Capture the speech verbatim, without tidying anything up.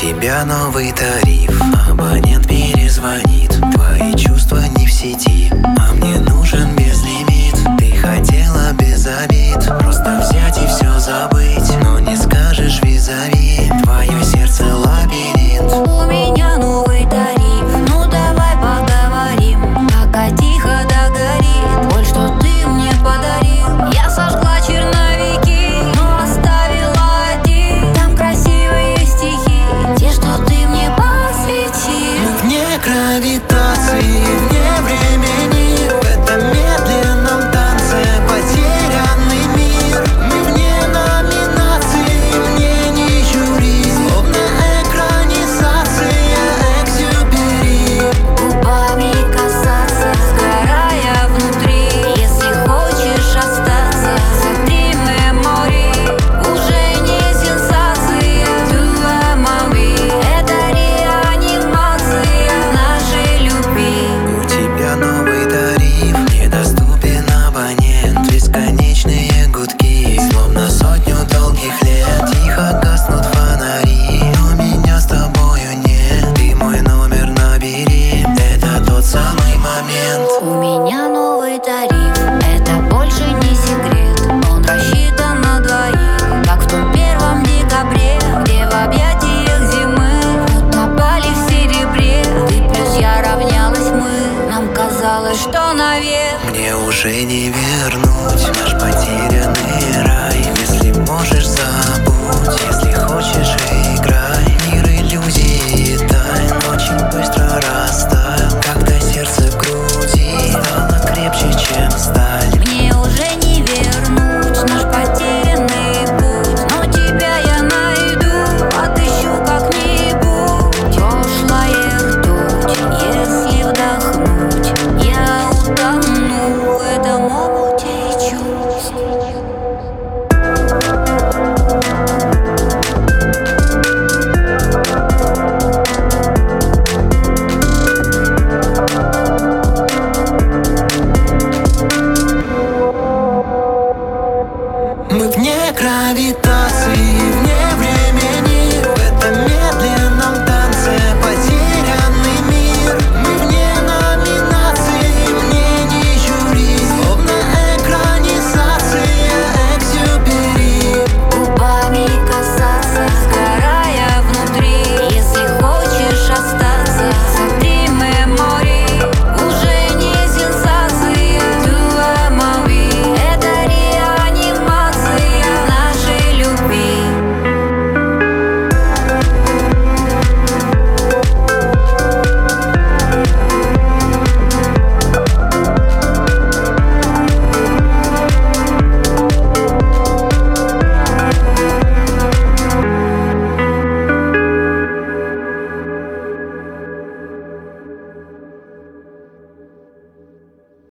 тебя новый тариф, абонент перезвонит. Твои чувства не в сети, а мне нужен безлимит. Ты хотела без обид просто взять и все забыть, но не скажешь визави, твое сердце лабиринт. У меня новый тариф, ну давай поговорим. Пока тихо догорит боль, что ты мне подарил. Я сожгла черновики, но оставила один. Там красивые стихи, те, что ты мне посвятил. В некровит